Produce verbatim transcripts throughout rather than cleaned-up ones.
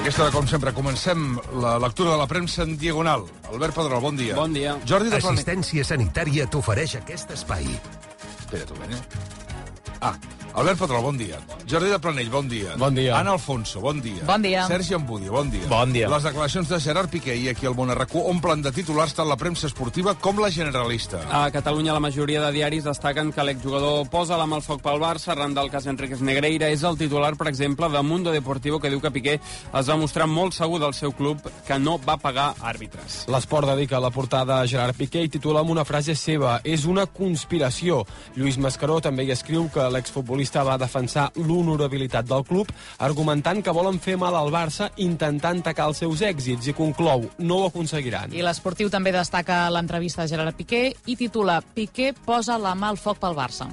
Aquesta hora, com sempre, comencem la lectura de la premsa en diagonal. Albert Pedrol, bon dia. Bon dia. Jordi de Planell. Assistència sanitària t'ofereix aquest espai. Espera, tu, eh? Ah, Albert Pedrol, bon dia. Jordi de Planell, bon dia. Bon dia. Anna Alfonso, bon dia. Bon dia. Sergi Ambudia, bon dia. Bon dia. Les declaracions de Gerard Piqué i aquí al Món R Q omplen de titulars tant la premsa esportiva com la generalista. A Catalunya la majoria de diaris destaquen que l'exjugador posa la mà al foc pel Barça arran del cas Enríquez Negreira. És el titular, per exemple, de Mundo Deportivo, que diu que Piqué es va mostrar molt segur del seu club, que no va pagar àrbitres. L'Esport dedica la portada a Gerard Piqué i titula amb una frase seva: és una conspiració. Lluís Mascaró també hi escriu que l'exfutbolista va defensar l'honorabilitat del club, argumentant que volen fer mal al Barça intentant tacar els seus èxits, i conclou: no ho aconseguiran. I l'Esportiu també destaca l'entrevista a Gerard Piqué i titula Piqué posa la mà al foc pel Barça.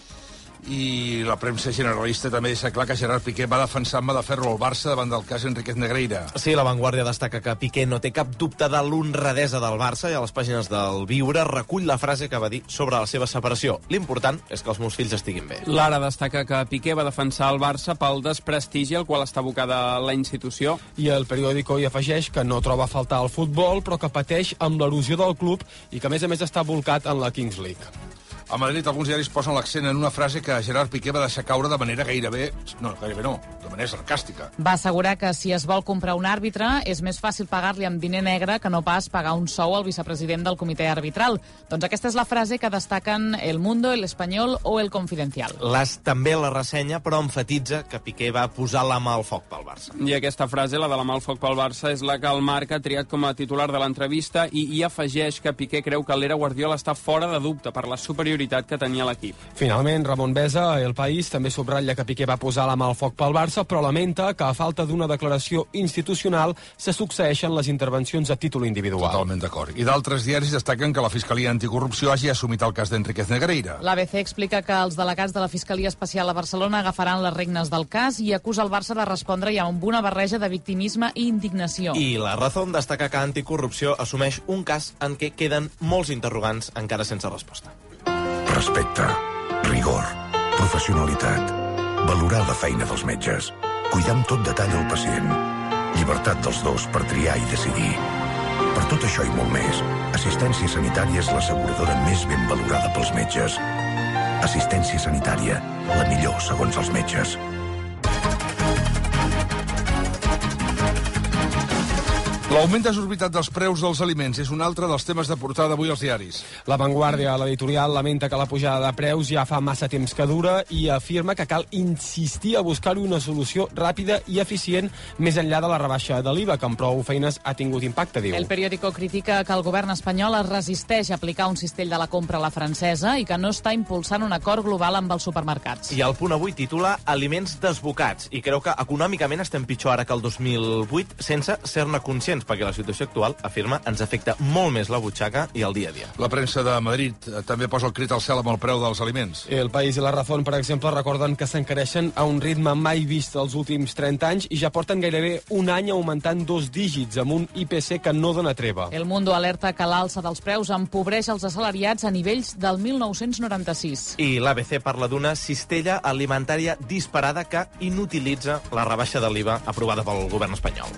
I la premsa generalista també deixa clar que Gerard Piqué va defensar amb mà de ferro al Barça davant del cas Enríquez Negreira. Sí, la Vanguardia destaca que Piqué no té cap dubte de l'honradesa del Barça i a les pàgines del Viure recull la frase que va dir sobre la seva separació. L'important és que els meus fills estiguin bé. L'Ara destaca que Piqué va defensar el Barça pel desprestigi al qual està abocada la institució. I el periòdico hi afegeix que no troba a faltar el futbol, però que pateix amb l'erosió del club i que, a més a més, està volcat en la Kings League. A Madrid, alguns diaris posen l'accent en una frase que Gerard Piqué va deixar caure de manera gairebé... No, gairebé no, de manera sarcàstica. Va assegurar que si es vol comprar un àrbitre és més fàcil pagar-li amb diner negre que no pas pagar un sou al vicepresident del comitè arbitral. Doncs aquesta és la frase que destaquen El Mundo, El Espanyol o El Confidencial. L'As també la ressenya, però enfatitza que Piqué va posar la mà al foc pel Barça. I aquesta frase, la de la mà al foc pel Barça, és la que el Marca ha triat com a titular de l'entrevista i hi afegeix que Piqué creu que l'era Guardiola està fora de dubte per la superioritat que tenia l'equip. Finalment, Ramon Besa, El País, també subratlla que Piqué va posar la mà al foc pel Barça, però lamenta que a falta d'una declaració institucional se succeeixen les intervencions a títol individual. Totalment d'acord. I d'altres diaris destaquen que la Fiscalia Anticorrupció hagi assumit el cas d'Enríquez Negreira. L'A B C explica que els delegats de la Fiscalia Especial a Barcelona agafaran les regnes del cas i acusa el Barça de respondre-hi amb una barreja de victimisme i indignació. I la Razón destaca que Anticorrupció assumeix un cas en què queden molts interrogants encara sense resposta. Respecte, rigor, professionalitat, valorar la feina dels metges, cuidar amb tot detall el pacient, llibertat dels dos per triar i decidir. Per tot això i molt més, Assistència Sanitària és l'asseguradora més ben valorada pels metges. Assistència Sanitària, la millor segons els metges. L'augment desorbitat dels preus dels aliments és un altre dels temes de portada d'avui als diaris. La Vanguardia, l'editorial, lamenta que la pujada de preus ja fa massa temps que dura i afirma que cal insistir a buscar-hi una solució ràpida i eficient més enllà de la rebaixa de l'I V A, que amb prou feines ha tingut impacte, diu. El periòdico critica que el govern espanyol es resisteix a aplicar un cistell de la compra a la francesa i que no està impulsant un acord global amb els supermercats. I el Punt Avui titula Aliments desbocats i creu que econòmicament estem pitjor ara que el dos mil vuit sense ser-ne conscients, perquè la situació actual, afirma, ens afecta molt més la butxaca i el dia a dia. La premsa de Madrid eh, també posa el crit al cel amb el preu dels aliments. El País i la Razón, per exemple, recorden que s'encareixen a un ritme mai vist els últims trenta anys i ja porten gairebé un any augmentant dos dígits, amb un I P C que no dona treva. El Mundo alerta que l'alça dels preus empobreix els assalariats a nivells del mil nou-cents noranta-sis. I l'A B C parla d'una cistella alimentària disparada que inutilitza la rebaixa de l'I V A aprovada pel govern espanyol.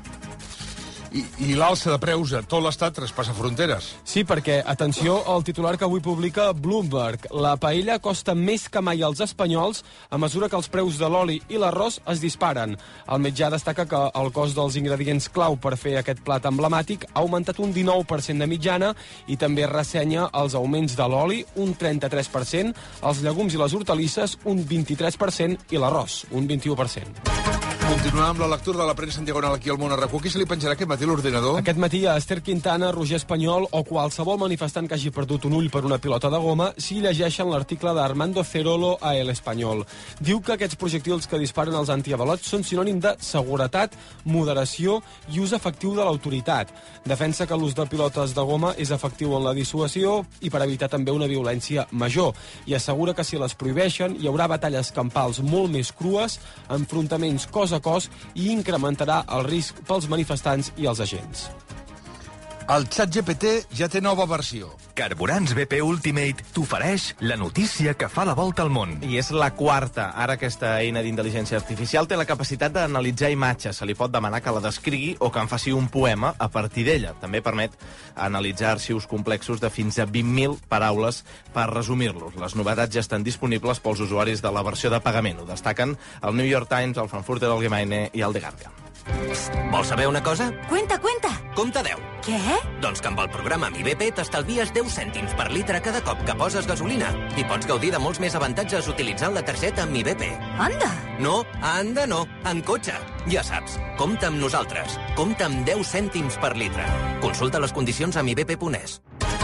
I, i l'alça de preus a tot l'estat traspassa fronteres. Sí, perquè, atenció al titular que avui publica Bloomberg. La paella costa més que mai als espanyols a mesura que els preus de l'oli i l'arròs es disparen. El mitjà destaca que el cost dels ingredients clau per fer aquest plat emblemàtic ha augmentat un dinou per cent de mitjana i també ressenya els augments de l'oli, un trenta-tres per cent, els llegums i les hortalisses, un vint-i-tres per cent, i l'arròs, un vint-i-u per cent. Continuem amb la lectura de la premsa en diagonal aquí al Món R Q. Qui se li penjarà aquest matí l'ordinador? Aquest matí a Esther Quintana, Roger Espanyol o qualsevol manifestant que hagi perdut un ull per una pilota de goma si llegeixen l'article d'Armando Cerolo a El Espanyol. Diu que aquests projectils que disparen els antiavalots són sinònim de seguretat, moderació i ús efectiu de l'autoritat. Defensa que l'ús de pilotes de goma és efectiu en la dissuasió i per evitar també una violència major. I assegura que si les prohibeixen hi haurà batalles campals molt més crues, enfrontaments cos a cos i incrementarà el risc pels manifestants i els agents. El ChatGPT ja té nova versió. Carburants B P Ultimate t'ofereix la notícia que fa la volta al món. I és la quarta. Ara aquesta eina d'intel·ligència artificial té la capacitat d'analitzar imatges. Se li pot demanar que la descrigui o que en faci un poema a partir d'ella. També permet analitzar arxius complexos de fins a vint mil paraules per resumir-los. Les novetats ja estan disponibles pels usuaris de la versió de pagament. Ho destaquen el New York Times, el Frankfurter Allgemeine i el The Guardian. Vols saber una cosa? Cuenta, cuenta. Compta deu. Què? Doncs que amb el programa Mi B P t'estalvies deu cèntims per litre cada cop que poses gasolina i pots gaudir de molts més avantatges utilitzant la targeta Mi B P. Anda! No, anda no, en cotxe. Ja saps, compta amb nosaltres. Compta amb deu cèntims per litre. Consulta les condicions a mi b p punt es.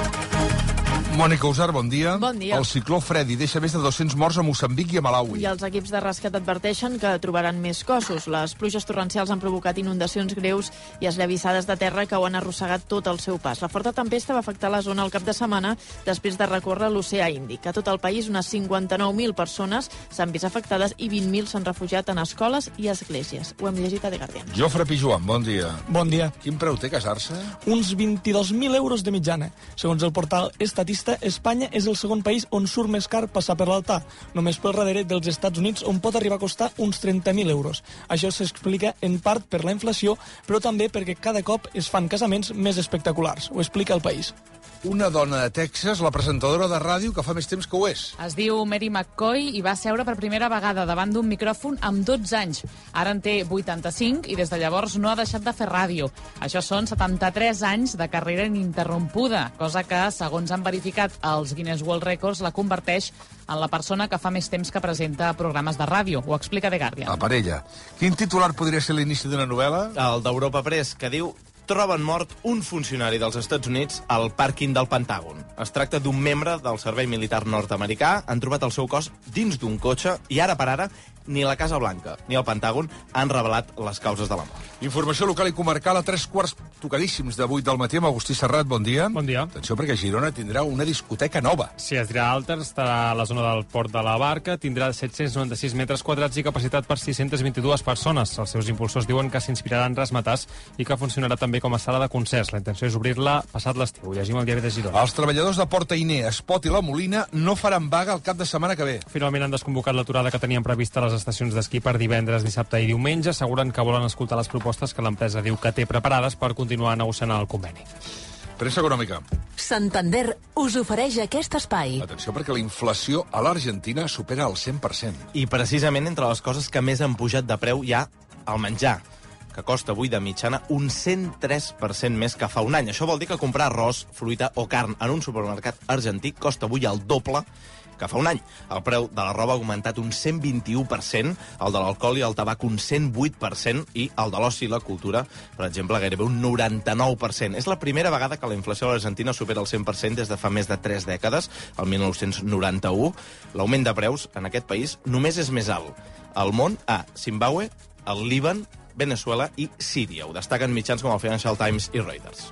Mònica Usar, bon dia. Bon dia. El cicló Freddy deixa més de dos-cents morts a Moçambic i a Malawi. I els equips de rescat adverteixen que trobaran més cossos. Les pluges torrencials han provocat inundacions greus i esllavissades de terra que ho han arrossegat tot el seu pas. La forta tempesta va afectar la zona el cap de setmana després de recórrer l'oceà Índic. A tot el país, unes cinquanta-nou mil persones s'han vist afectades i vint mil s'han refugiat en escoles i esglésies. Ho hem llegit a The Guardian. Jofre Pijuan, bon dia. Bon dia. Quin preu té casar-se? Uns vint-i-dos mil euros de mitjana. Segons el portal Estatista, Espanya és el segon país on surt més car passar per l'altar, només pel darrere dels Estats Units, on pot arribar a costar uns trenta mil euros. Això s'explica en part per la inflació, però també perquè cada cop es fan casaments més espectaculars. Ho explica El País. Una dona de Texas, la presentadora de ràdio que fa més temps que ho és. Es diu Mary McCoy i va seure per primera vegada davant d'un micròfon amb dotze anys. Ara en té vuitanta-cinc i des de llavors no ha deixat de fer ràdio. Això són setanta-tres anys de carrera ininterrompuda, cosa que, segons han verificat els Guinness World Records, la converteix en la persona que fa més temps que presenta programes de ràdio. Ho explica The Guardian. La parella. Quin titular podria ser l'inici d'una novel·la? El d'Europa Press, que diu: troben mort un funcionari dels Estats Units al pàrquing del Pentàgon. Es tracta d'un membre del servei militar nord-americà. Han trobat el seu cos dins d'un cotxe i ara per ara ni la Casa Blanca ni el Pentàgon han revelat les causes de la mort. Informació local i comarcal a tres quarts tocadíssims de vuit del matí amb Agustí Serrat. Bon dia. Bon dia. Atenció, perquè Girona tindrà una discoteca nova. Sí, es dirà Alter, estarà a la zona del Port de la Barca, tindrà set-cents noranta-sis metres quadrats i capacitat per sis-centes vint-i-dues persones. Els seus impulsors diuen que s'inspirarà en Razzmatazz i que funcionarà també com a sala de concerts. La intenció és obrir-la passat l'estiu. Llegim el diari de Girona. Els treballadors de Porta Iné, Espot i La Molina no faran vaga el cap de setmana que ve. Finalment han desconvocat l'aturada que tenien prevista a les estacions d'esquí per divendres, dissabte i diumenge. Asseguren que volen escoltar les propostes que l'empresa diu que té preparades per continuar negociant el conveni. Pressa econòmica. Santander us ofereix aquest espai. Atenció, perquè la inflació a l'Argentina supera el cent per cent. I precisament entre les coses que més han pujat de preu hi ha el menjar, que costa avui de mitjana un cent tres per cent més que fa un any. Això vol dir que comprar arròs, fruita o carn en un supermercat argentí costa avui el doble que fa un any. El preu de la roba ha augmentat un cent vint-i-u per cent, el de l'alcohol i el tabac un cent vuit per cent i el de l'oci i la cultura, per exemple, gairebé un noranta-nou per cent. És la primera vegada que la inflació a l'Argentina supera el cent per cent des de fa més de tres dècades, el mil nou-cents noranta-u. L'augment de preus en aquest país només és més alt al món a Zimbabue, el Líban, Venezuela i Síria. Ho destaquen mitjans com el Financial Times i Reuters.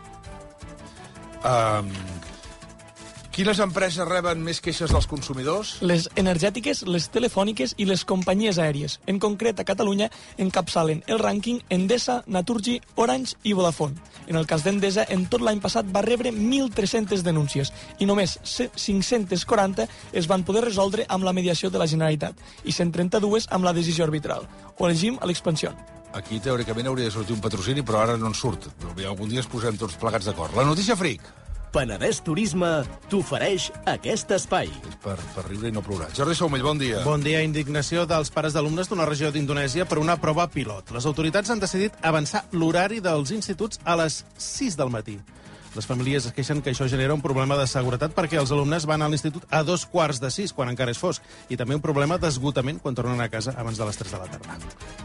Um, quines empreses reben més queixes dels consumidors? Les energètiques, les telefòniques i les companyies aèries. En concret, a Catalunya encapçalen el rànquing Endesa, Naturgy, Orange i Vodafone. En el cas d'Endesa, en tot l'any passat va rebre mil tres-centes denúncies i només cinc-centes quaranta es van poder resoldre amb la mediació de la Generalitat i cent trenta-dues amb la decisió arbitral. Ho llegim a l'Expansión. Aquí, teòricament, hauria de sortir un patrocini, però ara no en surt. Algun dia ens posem tots plegats d'acord. La notícia fric. Penedès Turisme t'ofereix aquest espai. És per, per riure i no plorar. Jordi Saumell, bon dia. Bon dia. Indignació dels pares d'alumnes d'una regió d'Indonèsia per una prova pilot. Les autoritats han decidit avançar l'horari dels instituts a les sis del matí. Les famílies es queixen que això genera un problema de seguretat perquè els alumnes van a l'institut a dos quarts de sis, quan encara és fosc, i també un problema d'esgotament quan tornen a casa abans de les tres de la tarda.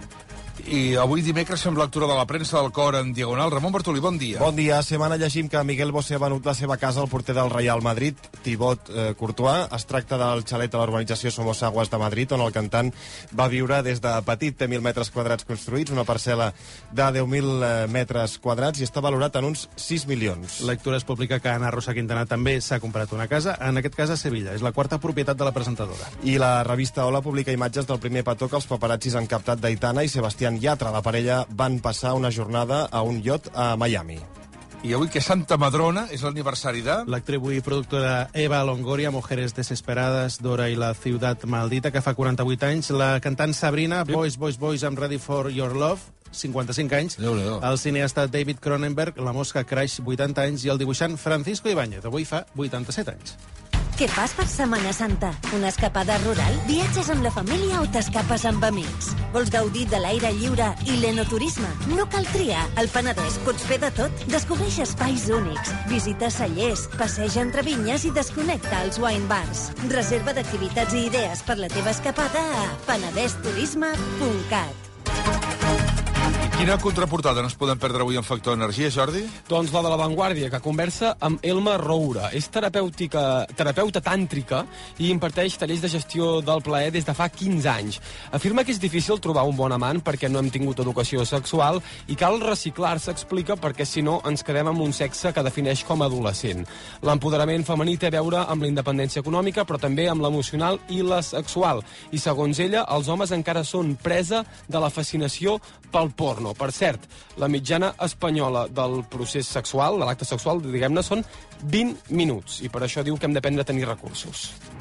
I avui dimecres fem lectura de la premsa del Cor en Diagonal. Ramon Bartolí, bon dia. Bon dia. Setmana llegim que Miguel Bosé ha venut la seva casa al porter del Real Madrid, Thibaut eh, Courtois. Es tracta del xalet a l'urbanització Somos Aguas de Madrid, on el cantant va viure des de petit. Té mil metres quadrats construïts, una parcel·la de deu mil metres quadrats i està valorat en uns sis milions. Lectura es publica que Ana Rosa Quintana també s'ha comprat una casa, en aquest cas a Sevilla. És la quarta propietat de la presentadora. I la revista Hola publica imatges del primer petó que els paparazzis han captat d'Aitana i Sebastián Yatra. La parella van passar una jornada a un iot a Miami. I avui que Santa Madrona és l'aniversari de... L'actriu i productora Eva Longoria, Mujeres Desesperadas, Dora i la Ciutat Maldita, que fa quaranta-vuit anys. La cantant Sabrina, sí. Boys, Boys, Boys, I'm Ready for Your Love, cinquanta-cinc anys. Déu-n'hi-do. El cineasta David Cronenberg, La Mosca Crash, vuitanta anys. I el dibuixant Francisco Ibáñez, avui fa vuitanta-set anys. Què fas per Setmana Santa? Una escapada rural? Viatges amb la família o t'escapes amb amics? Vols gaudir de l'aire lliure i l'enoturisme? No cal triar. Al Penedès pots fer de tot. Descobreix espais únics. Visita cellers, passeja entre vinyes i desconnecta als wine bars. Reserva d'activitats i idees per la teva escapada a penedès turisme punt cat. Quina contraportada no es poden perdre avui en Factor Energia, Jordi? Doncs la de La Vanguardia, que conversa amb Elma Roura. És terapèutica, terapeuta tàntrica i imparteix tallers de gestió del plaer des de fa quinze anys. Afirma que és difícil trobar un bon amant perquè no hem tingut educació sexual i cal reciclar-se, explica, perquè si no ens quedem amb un sexe que defineix com a adolescent. L'empoderament femení té a veure amb la independència econòmica, però també amb l'emocional i la sexual. I segons ella, els homes encara són presa de la fascinació pel porno. Per cert, la mitjana espanyola del procés sexual, de l'acte sexual, diguem-ne, són vint minuts. I per això diu que hem d'aprendre a tenir recursos.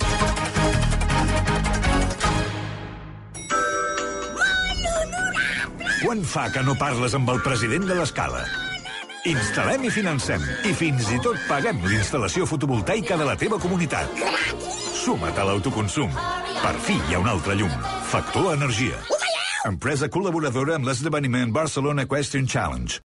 Quan fa que no parles amb el president de l'Escala? Instal·lem i financem. I fins i tot paguem l'instal·lació fotovoltaica de la teva comunitat. Suma't a l'autoconsum. Per fi hi ha un altre llum. Factor Energia. Empresa col·laboradora amb l'esdeveniment Barcelona Question Challenge.